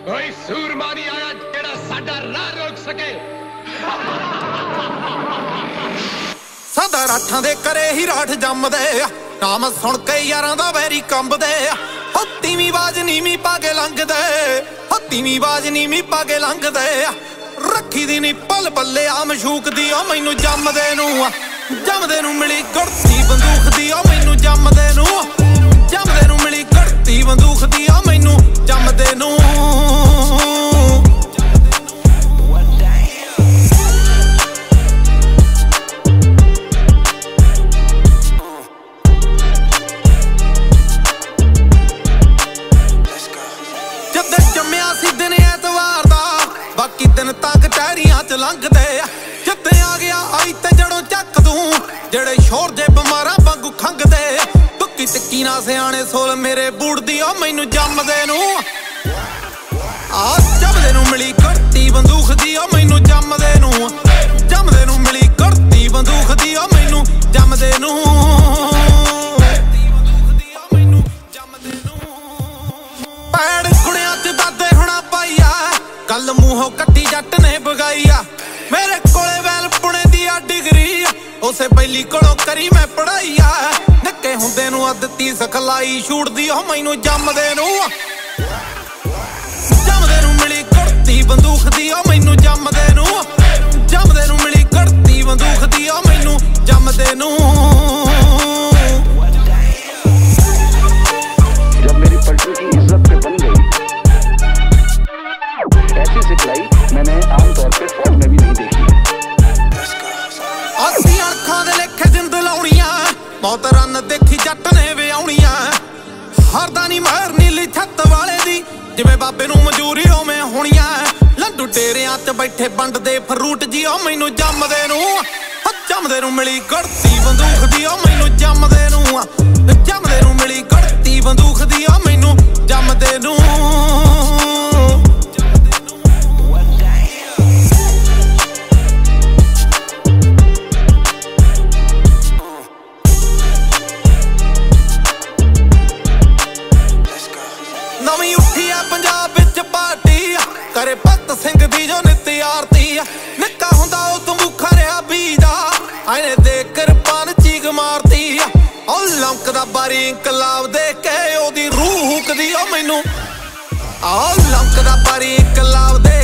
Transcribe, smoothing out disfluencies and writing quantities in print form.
ਕੋਈ ਸੂਰਮਾ ਨਹੀਂ ਆਇਆ ਜਿਹੜਾ ਸਾਡਾ ਰਾਹ ਰੋਕ ਸਕੇ। ਸਾਡਾ ਰਾਠਾਂ ਦੇ ਕਰੇ ਹੀ ਰਾਠ ਜੰਮਦੇ ਆ, ਨਾਮ ਸੁਣ ਕੇ ਯਾਰਾਂ ਦਾ ਵੈਰੀ ਕੰਬਦੇ ਆ। ਤੀਵੀਂ ਬਾਜ ਨੀਵੀਂ ਪਾ ਕੇ ਲੰਘਦੇ, ਤੀਵੀਂ ਬਾਜ ਨੀਵੀਂ ਪਾ ਕੇ ਲੰਘਦੇ ਆ। ਰੱਖੀ ਦੀ ਨੀ ਪਲ ਪੱਲੇ ਆ ਮਸ਼ੂਕ ਦੀ, ਉਹ ਮੈਨੂੰ ਜੰਮਦੇ ਨੂੰ ਜੰਮਦੇ ਨੂੰ ਮਿਲੀ ਗੜਤੀ ਬੰਦੂਕ ਦੀ, ਉਹ ਮੈਨੂੰ ਜੰਮਦੇ ਨੂੰ ਜੰਮਦੇ ਨੂੰ ਮਿਲੀ ਗੜਤੀ ਬੰਦੂਕ ਦੀ, ਉਹ ਮੈਨੂੰ ਜੰਮਦੇ ਨੂੰ। ਜਦ ਜੰਮਿਆ ਸੀ ਦਿਨ ਐਤਵਾਰ ਦਾ, ਬਾਕੀ ਦਿਨ ਤਾਂ ਕਟਹਿਰੀਆਂ ਚ ਲੰਘਦੇ ਆ। ਜਿੱਥੇ ਆ ਗਿਆ ਆਈ ਤੇ ਜੜੋਂ ਚੱਕ ਦੂੰ, ਜਿਹੜੇ ਸ਼ੋਰ ਦੇ ਬਿਮਾਰਾਂ ਵਾਂਗੂ ਖੰਗਦੇ। ਤੁੱਕੀ ਟਿੱਕੀ ਨਾ ਸਿਆਣੇ ਸੋਲ ਮੇਰੇ ਬੂੜ ਦੀ, ਉਹ ਮੈਨੂੰ ਜੰਮਦੇ ਨੂੰ ਜੰਮਦੇ ਨੂੰ ਮਿਲੀ ਗੜਤੀ ਬੰਦੂਕ ਦੀ, ਉਹ ਮੈਨੂੰ ਜੰਮਦੇ ਨੂੰ ਜੰਮਦੇ ਨੂੰ ਮਿਲੀ ਗੜਤੀ ਬੰਦੂਕ ਦੀ, ਉਹ ਮੈਨੂੰ ਜੰਮਦੇ ਨੂੰ। ਪੈੜ ਕੁੜਿਆਂ ਚ ਦਾਦੇ ਹੁਣਾ ਪਾਈਆ, ਗੱਲ ਮੂੰਹੋਂ ਕੱਟੀ ਜੱਟ ਨੇ ਬਗਾਈ ਆ। ਮੇਰੇ ਕੋਲੇ ਵੈਲ ਪੁਣੇ ਦੀ ਆ ਡਿਗਰੀ, ਉਸੇ ਪਹਿਲੀ ਕੋਲੋਂ ਕਰੀ ਮੈਂ ਪੜਾਈ ਆ। ਨਿੱਕੇ ਹੁੰਦੇ ਨੂੰ ਅੱਧਤੀ ਸਿਖਲਾਈ ਛੂਟਦੀ, ਉਹ ਮੈਨੂੰ ਜੰਮਦੇ ਨੂੰ ਜੰਮਦੇ ਨੂੰ ਮਿਲੀ ਗੜਤੀ ਬੰਦੂਕ ਦੀ, ਉਹ ਮੈਨੂੰ ਜੰਮਦੇ ਨੂੰ ਜੰਮਦੇ ਨੂੰ ਮਿਲੀ ਗੜਤੀ ਬੰਦੂਕ ਦੀ, ਉਹ ਮੈਨੂੰ ਜੰਮਦੇ ਨੂੰ। जब मेरी पलटू की इज्जत पे बन गई, ऐसी सिखलाई मैंने आमतौर पे फौज में भी नहीं देखी है। ਅਸੀਂ ਅੱਖਾਂ ਦੇ ਲੇਖੇ ਜਿੰਦ ਲਾਉਣੀਆਂ, ਮੌਤ ਰਨ ਦੇਖੀ ਜੱਟ ਨੇ ਵਿਆਉਣੀਆਂ। ਹਰਦਾ ਨੀ ਮਹਿਰ ਨੀਲੀ ਛੱਤ ਵਾਲੇ ਦੀ, ਜਿਵੇਂ ਬਾਬੇ ਨੂੰ ਮਨਜ਼ੂਰੀ ਉਵੇਂ ਹੋਣੀਆਂ। ਲੱਡੂ ਡੇਰਿਆਂ 'ਚ ਬੈਠੇ ਵੰਡਦੇ ਫਰੂਟ ਜੀ, ਉਹ ਮੈਨੂੰ ਜੰਮਦੇ ਨੂੰ ਜੰਮਦੇ ਨੂੰ ਮਿਲੀ ਗੜਤੀ ਬੰਦੂਕ ਦੀ, ਉਹ ਮੈਨੂੰ ਜੰਮਦੇ ਨੂੰ ਜੰਮਦੇ ਨੂੰ ਮਿਲੀ ਗੜਤੀ ਬੰਦੂਕ ਦੀ, ਉਹ ਮੈਨੂੰ ਜੰਮਦੇ ਨੂੰ। ਨਵੀਂ ਉੱਠੀ ਆ ਪੰਜਾਬ ਵਿੱਚ ਪਾਰਟੀ, ਕਰੇ ਭਗਤ ਸਿੰਘ ਦੀ ਜੋ ਨਿੱਤ ਆਰਤੀ। ਨਿੱਕਾ ਹੁੰਦਾ ਉਹ ਤੰਬੂਖਾ ਰਿਹਾ ਬੀਜਦਾ, ਆਇਨੇ ਦੇ ਕਿਰਪਾਨ ਚੀਕ ਮਾਰਤੀ। ਉਹ ਲੰਕਦਾ ਬਾਰੀ ਇਨਕਲਾਬ ਦੇ ਕੇ ਉਹਦੀ ਰੂਹ ਹੁਕਦੀ, ਉਹ ਮੈਨੂੰ ਲੰਕਦਾ ਬਾਰੀ ਇਨਕਲਾਬ ਦੇ